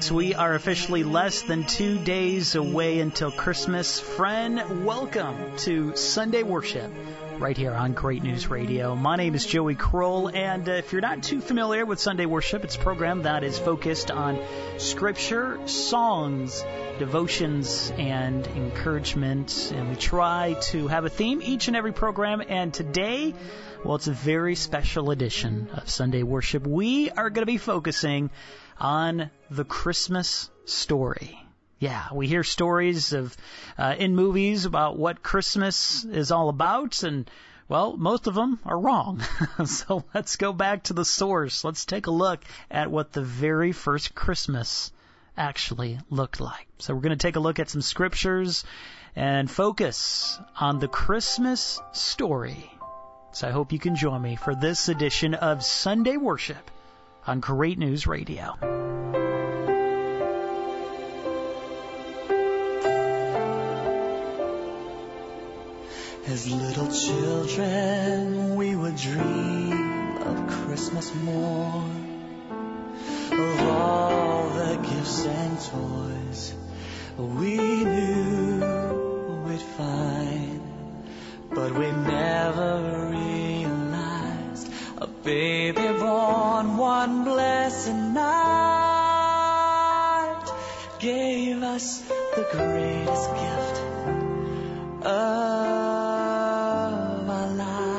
folks. We are officially less than 2 days away until Christmas. Friend, welcome to Sunday Worship right here on Great News Radio. My name is Joey Kroll, and if you're not too familiar with Sunday Worship, it's a program that is focused on Scripture, songs, devotions, and encouragement. And we try to have a theme each and every program, and today, well, it's a very special edition of Sunday Worship. We are going to be focusing on the Christmas story. Yeah, we hear stories of in movies about what Christmas is all about, and, well, most of them are wrong. So let's go back to the source. Let's take a look at what the very first Christmas actually looked like. So we're going to take a look at some scriptures and focus on the Christmas story. So I hope you can join me for this edition of Sunday Worship on Great News Radio. As little children, we would dream of Christmas morn, of all the gifts and toys we knew we'd find. But we never realized a baby born one blessed night gave us the greatest gift of our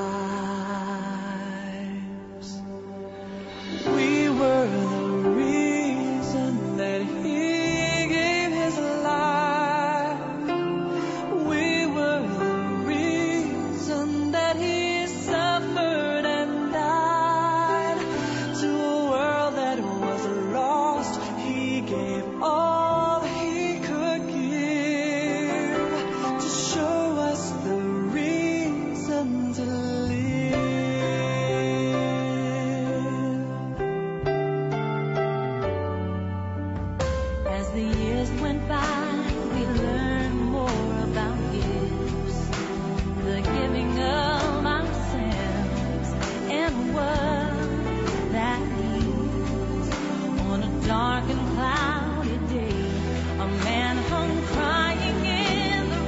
lives. We were the reason that He gave His life. We were the reason that He suffered and died. To a world that was lost, He gave all He could give to show us the reason to live. As the years went by, we learned more about gifts, the giving of ourselves, and what that means. On a dark and cloudy day, a man hung crying in the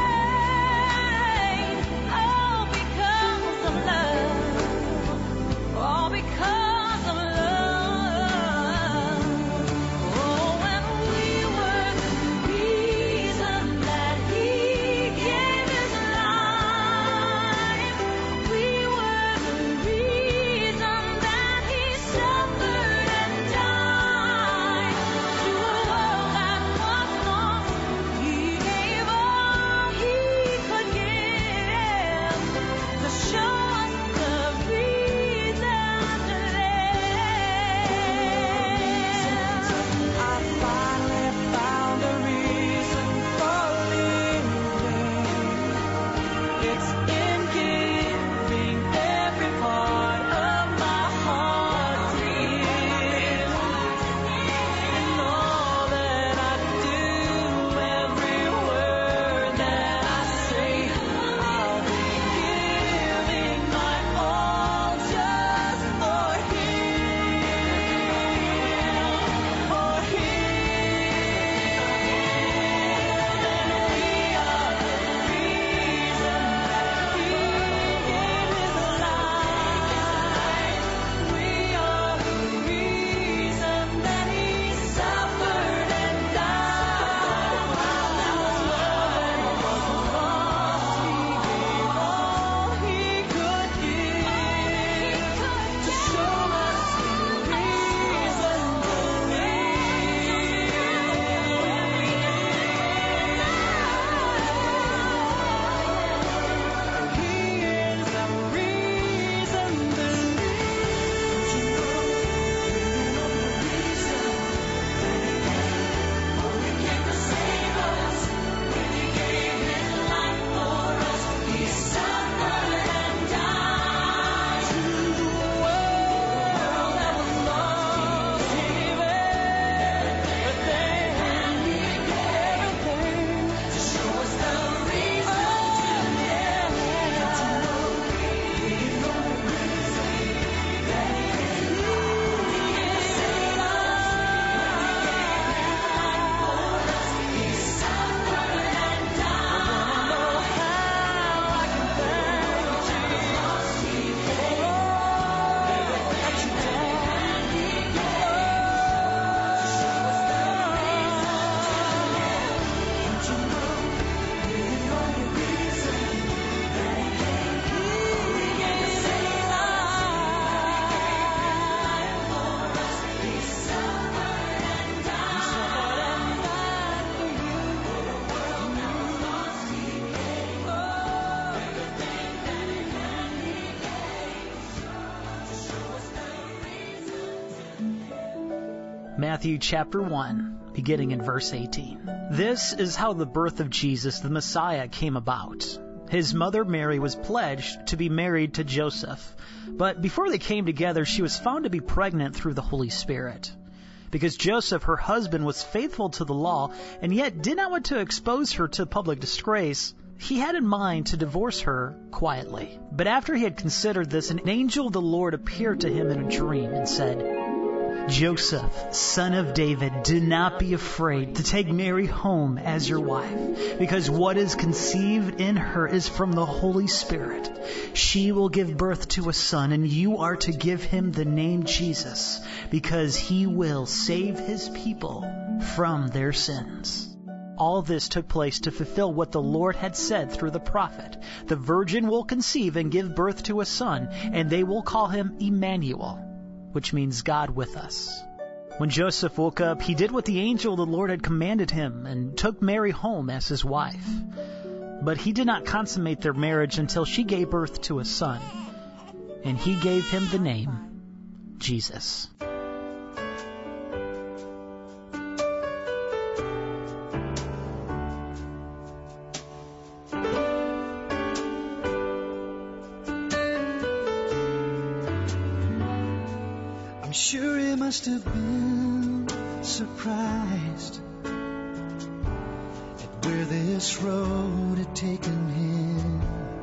rain. All because of love. All because of love. Oh, and we were the reason that He gave His life. We were the reason that He suffered and died. To a world that was lost, He gave all He could give to show us the reason to live. I finally found a reason for living. It's in giving every part of my heart to Him. And all that I do, every word that I say, I'll be giving my all just for Him. For Him. And we are the reason that Matthew chapter 1, beginning in verse 18. This is how the birth of Jesus, the Messiah, came about. His mother Mary was pledged to be married to Joseph, but before they came together, she was found to be pregnant through the Holy Spirit. Because Joseph, her husband, was faithful to the law and yet did not want to expose her to public disgrace, he had in mind to divorce her quietly. But after he had considered this, an angel of the Lord appeared to him in a dream and said, Joseph, son of David, do not be afraid to take Mary home as your wife, because what is conceived in her is from the Holy Spirit. She will give birth to a son, and you are to give him the name Jesus, because he will save his people from their sins. All this took place to fulfill what the Lord had said through the prophet. The virgin will conceive and give birth to a son, and they will call him Emmanuel, which means God with us. When Joseph woke up, he did what the angel of the Lord had commanded him and took Mary home as his wife. But he did not consummate their marriage until she gave birth to a son, and he gave him the name Jesus. Sure, he must have been surprised at where this road had taken him.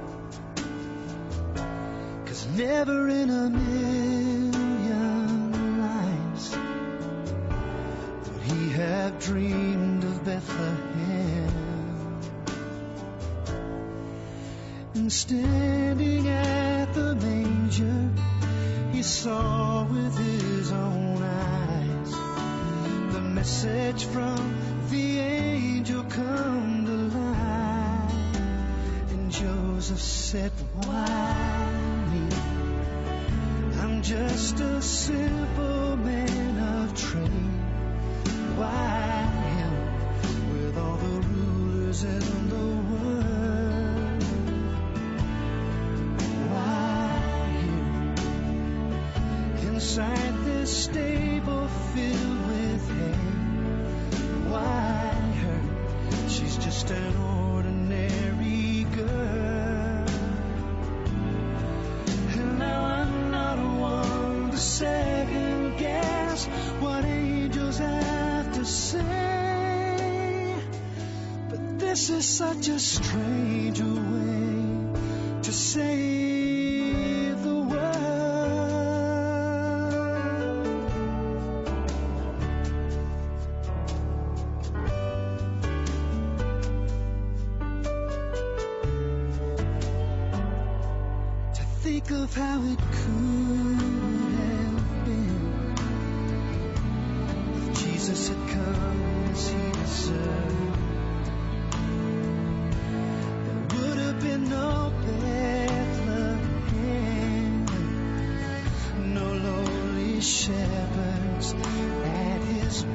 'Cause never in a million lives would he have dreamed of Bethlehem. And standing at the manger, he saw with his own eyes the message from the angel come to life. And Joseph said, why me? I'm just a simple man of trade. Why him with all the rulers in the world? Why him inside this stable filled with hay? Why her? She's just an ordinary girl. And now I'm not one to second guess what angels have to say. But this is such a strange way to save the world. Think of how it could have been if Jesus had come as he deserved. There would have been no Bethlehem, no lowly shepherds at his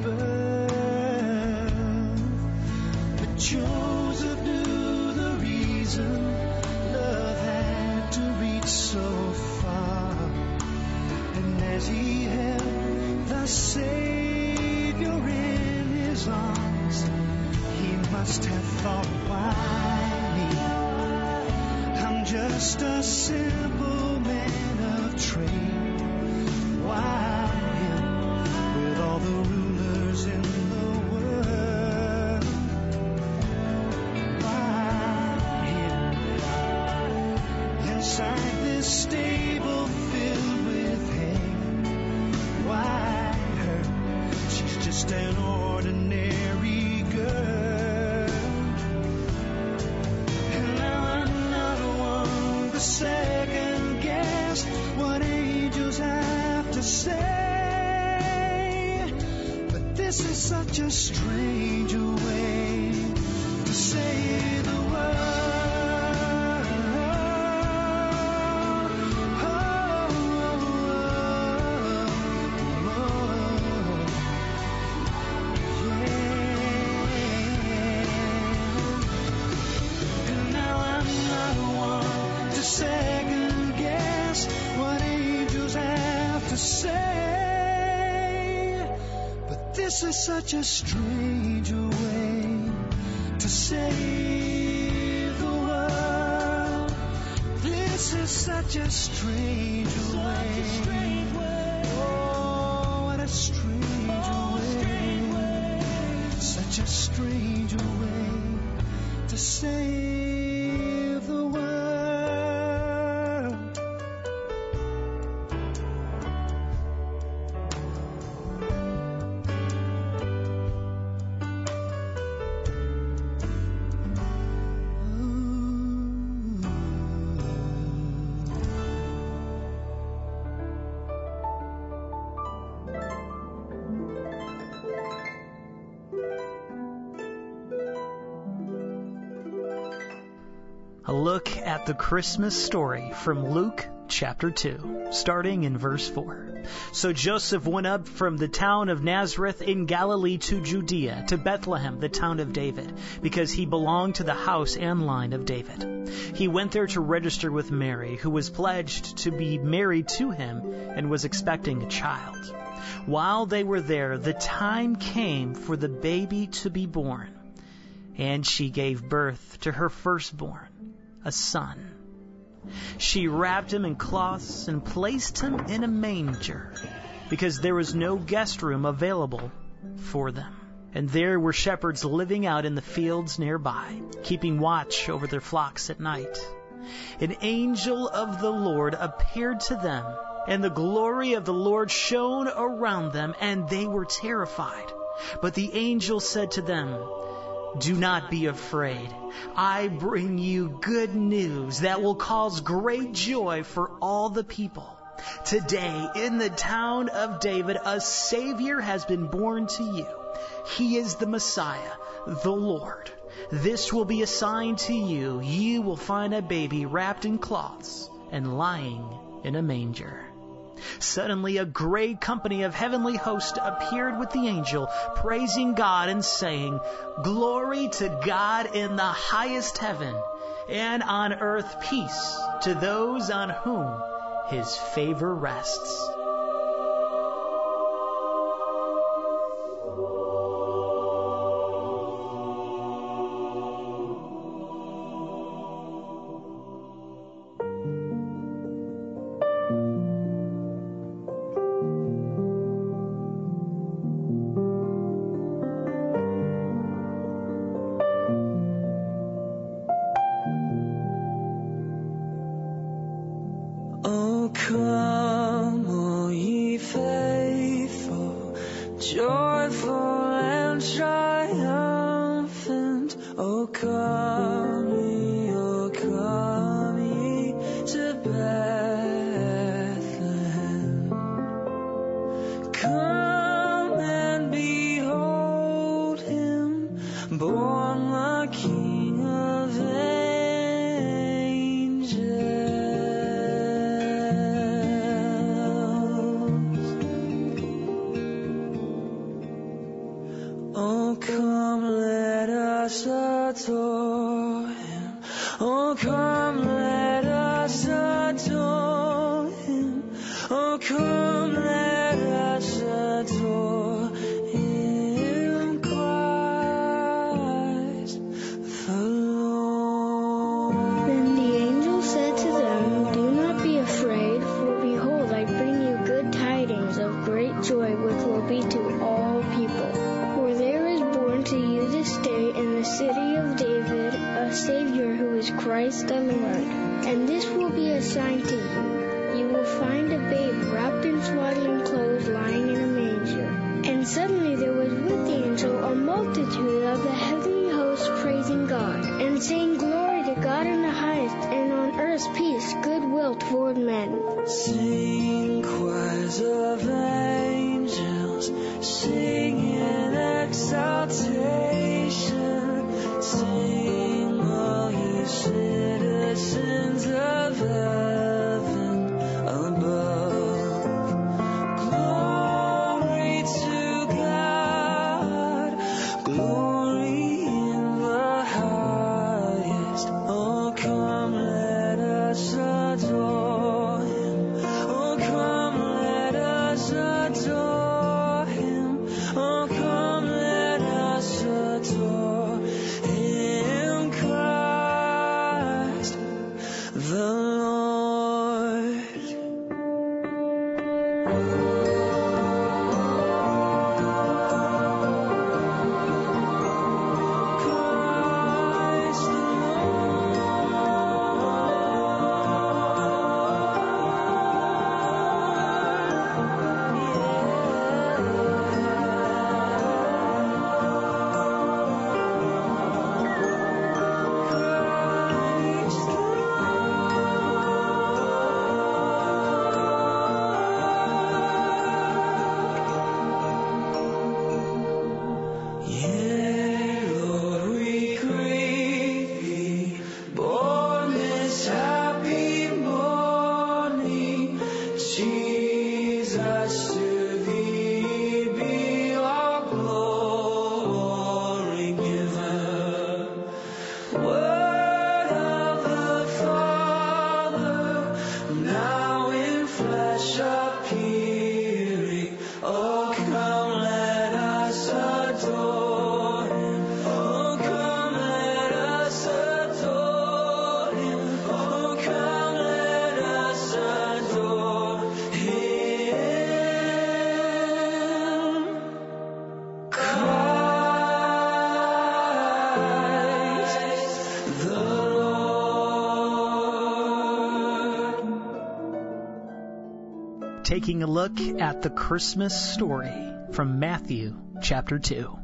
birth. But Joseph knew the reason love had to reach so far, and as he held the Savior in his arms, he must have thought, why me? I'm just a simple man of trade. Why him with all the rulers in the world? Why him inside this stable filled with hay? Why her? She's just an ordinary girl. And now I'm not one to second guess what angels have to say. But this is such a strange way to say the word. Second guess what angels have to say, but This is such a strange way to save the world. This is such a strange way. Oh, what a strange way. Such a strange way to save the world. A look at the Christmas story from Luke chapter 2, starting in verse 4. So Joseph went up from the town of Nazareth in Galilee to Judea, to Bethlehem, the town of David, because he belonged to the house and line of David. He went there to register with Mary, who was pledged to be married to him and was expecting a child. While they were there, the time came for the baby to be born, and she gave birth to her firstborn, a son. She wrapped him in cloths and placed him in a manger, because there was no guest room available for them. And there were shepherds living out in the fields nearby, keeping watch over their flocks at night. An angel of the Lord appeared to them, and the glory of the Lord shone around them, and they were terrified. But the angel said to them, "Do not be afraid. I bring you good news that will cause great joy for all the people. Today, in the town of David, a Savior has been born to you. He is the Messiah, the Lord. This will be a sign to you. You will find a baby wrapped in cloths and lying in a manger." Suddenly a great company of heavenly hosts appeared with the angel, praising God and saying, "Glory to God in the highest heaven, and on earth peace to those on whom his favor rests." Oh, come, all ye faithful, joyful and triumphant. Oh, come ye to Bethlehem. Come and behold him, born the King of adore him. Oh, come, let us adore him. Oh, come, let us adore him, Christ the Lord. Then the angel said to them, "Do not be afraid, for behold, I bring you good tidings of great joy, which will be to all people. For there is born to you this day in the city of David a Savior, who is Christ the Lord. And this will be a sign to you. You will find a babe wrapped in swaddling clothes, lying in a manger." And suddenly there was with the angel a multitude of the heavenly hosts praising God, and saying, "Glory to God in the highest, and on earth peace, goodwill toward men." Sing choirs of angels, sing in exaltation, sing all ye citizens of heaven above. Glory to God, glory in the highest. Oh, come, let us adore Taking a look at the Christmas story from Matthew chapter 2.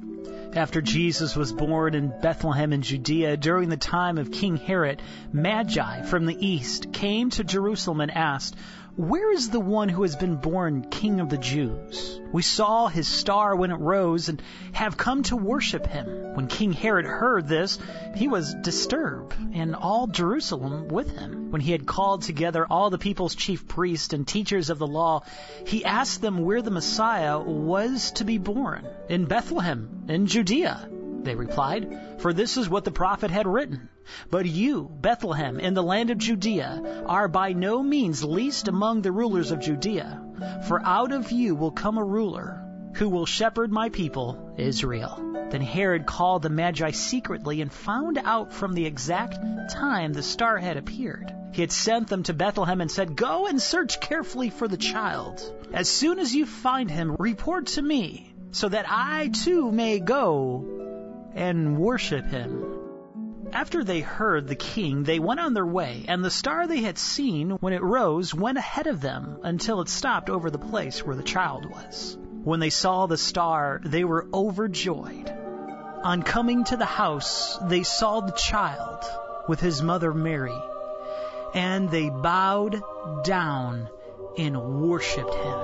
After Jesus was born in Bethlehem in Judea during the time of King Herod, Magi from the east came to Jerusalem and asked, "Where is the one who has been born King of the Jews? We saw his star when it rose and have come to worship him." When King Herod heard this, he was disturbed, and all Jerusalem with him. When he had called together all the people's chief priests and teachers of the law, he asked them where the Messiah was to be born. "In Bethlehem, in Judea," they replied, "for this is what the prophet had written. But you, Bethlehem, in the land of Judea, are by no means least among the rulers of Judea. For out of you will come a ruler who will shepherd my people, Israel." Then Herod called the Magi secretly and found out from the exact time the star had appeared. He had sent them to Bethlehem and said, "Go and search carefully for the child. As soon as you find him, report to me, so that I too may go and worship him." After they heard the king, they went on their way, and the star they had seen when it rose went ahead of them until it stopped over the place where the child was. When they saw the star, they were overjoyed. On coming to the house, they saw the child with his mother Mary, and they bowed down and worshipped him.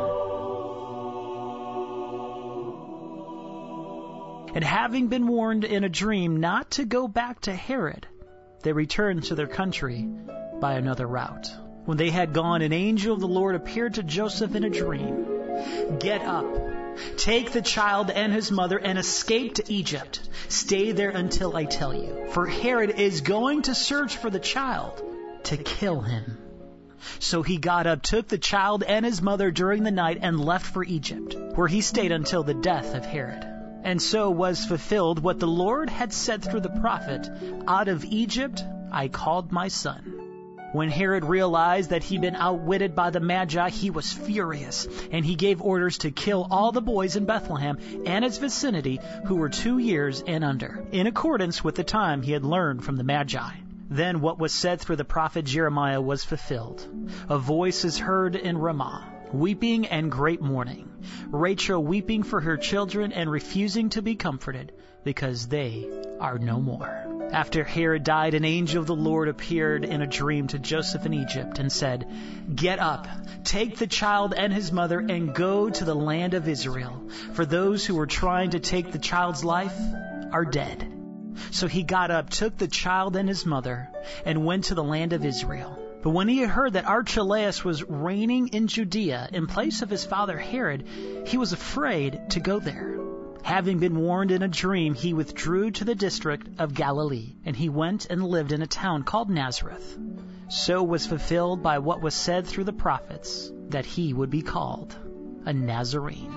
And having been warned in a dream not to go back to Herod, they returned to their country by another route. When they had gone, an angel of the Lord appeared to Joseph in a dream. "Get up, take the child and his mother, and escape to Egypt. Stay there until I tell you, for Herod is going to search for the child to kill him." So he got up, took the child and his mother during the night, and left for Egypt, where he stayed until the death of Herod. And so was fulfilled what the Lord had said through the prophet, "Out of Egypt I called my son." When Herod realized that he'd been outwitted by the Magi, he was furious, and he gave orders to kill all the boys in Bethlehem and its vicinity who were 2 years and under, in accordance with the time he had learned from the Magi. Then what was said through the prophet Jeremiah was fulfilled. "A voice is heard in Ramah, weeping and great mourning, Rachel weeping for her children and refusing to be comforted, because they are no more." After Herod died, an angel of the Lord appeared in a dream to Joseph in Egypt and said, "Get up, take the child and his mother, and go to the land of Israel, for those who were trying to take the child's life are dead." So he got up, took the child and his mother, and went to the land of Israel. But when he had heard that Archelaus was reigning in Judea in place of his father Herod, he was afraid to go there. Having been warned in a dream, he withdrew to the district of Galilee, and he went and lived in a town called Nazareth. So was fulfilled by what was said through the prophets, that he would be called a Nazarene.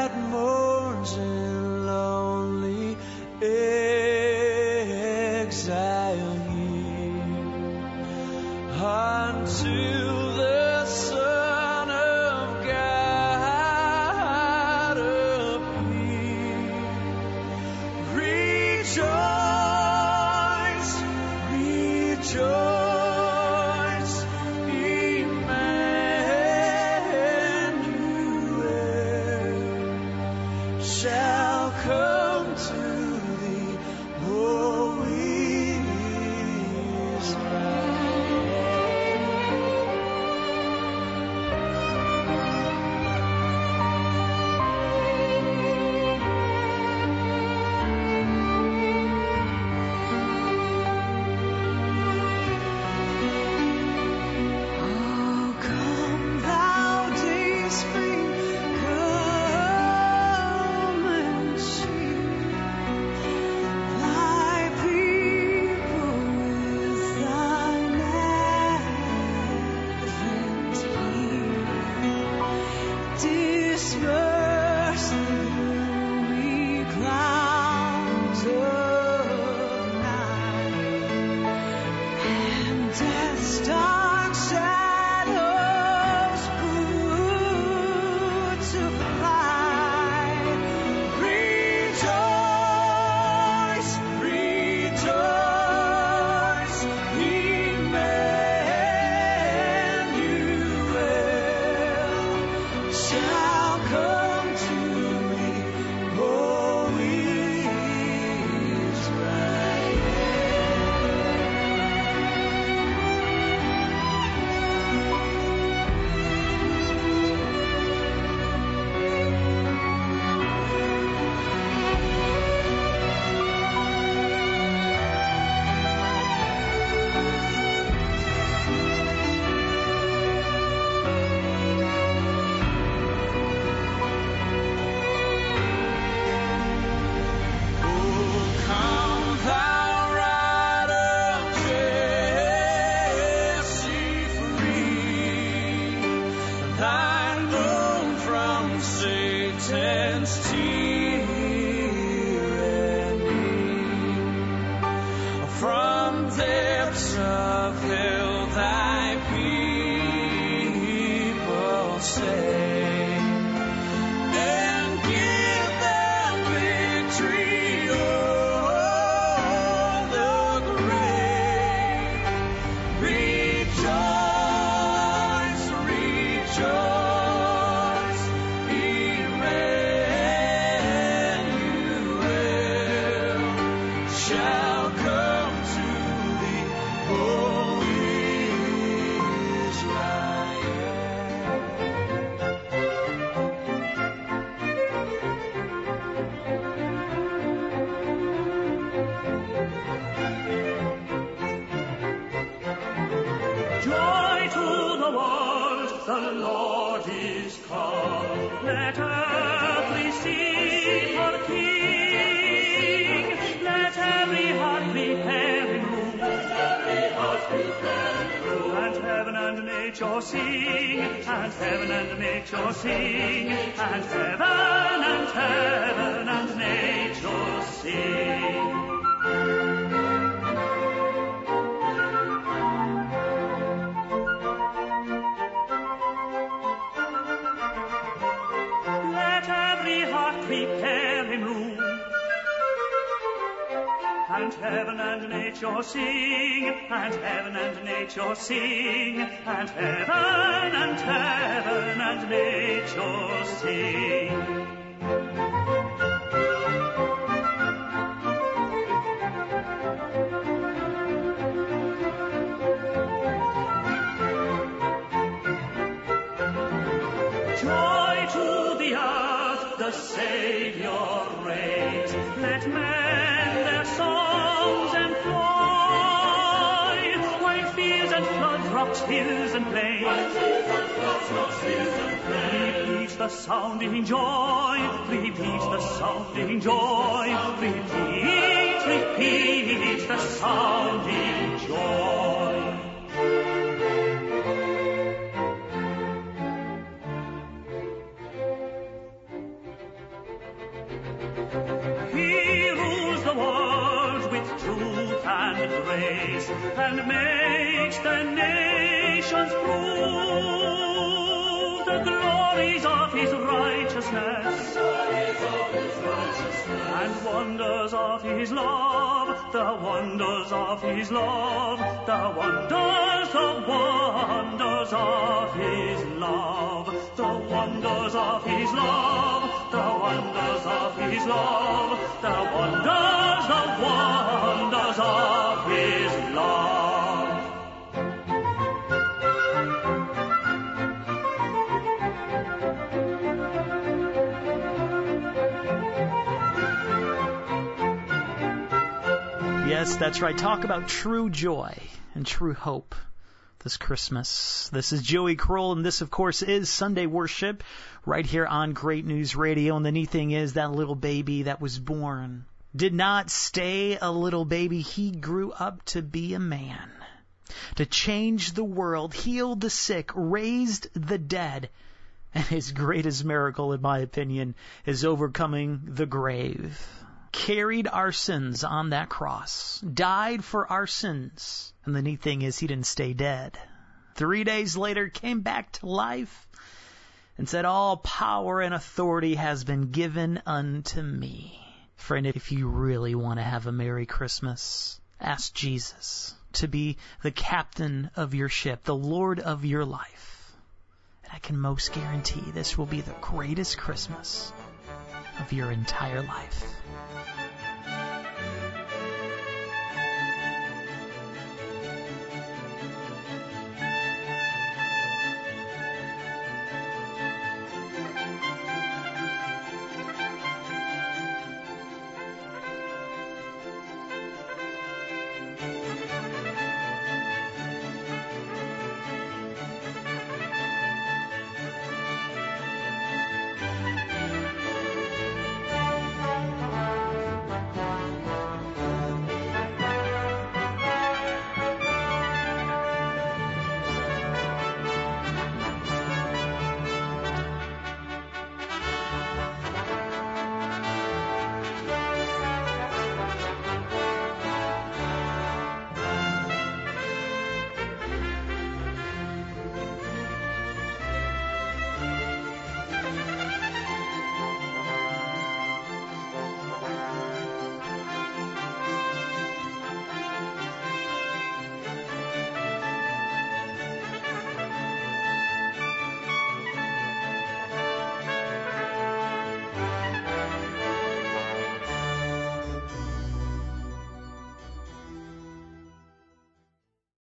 that mourns in lonely exile here, until the Son of God appear. Rejoice, rejoice, Emmanuel shall come to thee, O Israel. Oh, come thou day spring, come and see thy people with thine advent here. Disperse the gloomy clouds of night, and death's dark shadows put to flight. Rejoice, rejoice, Emmanuel shall come to thee, O come thou Root of Jesse, free thy throne from Satan's tyranny. From depths of hell thy people save, and give them victory o'er the grave. Rejoice, rejoice, Emmanuel shall come to thee, O Joy to the world, the Lord is come. Let earth receive her King. Let every heart prepare him room. And heaven and nature sing, and heaven and nature sing, and heaven and nature sing. Prepare him room, and heaven and nature sing, and heaven and nature sing, and heaven and nature sing. Joy to the earth, the Savior reigns. Let men their songs employ, while fields and floods, rocks, hills and plains, repeat the sounding joy, repeat the sounding joy, repeat the sounding joy. and grace, and makes the nations prove the glories of his righteousness, and wonders of his love, the wonders of his love, the wonders of his love, the wonders of his love, the wonders of his love, the wonders of his love. Yes, that's right. Talk about true joy and true hope this Christmas. This is Joey Kroll, and this, of course, is Sunday Worship right here on Great News Radio. And the neat thing is that little baby that was born did not stay a little baby. He grew up to be a man, to change the world, heal the sick, raised the dead. And his greatest miracle, in my opinion, is overcoming the grave. Carried our sins on that cross, died for our sins. And the neat thing is he didn't stay dead. 3 days later, came back to life and said, all power and authority has been given unto me. Friend, if you really want to have a Merry Christmas, ask Jesus to be the captain of your ship, the Lord of your life. And I can most guarantee this will be the greatest Christmas of your entire life.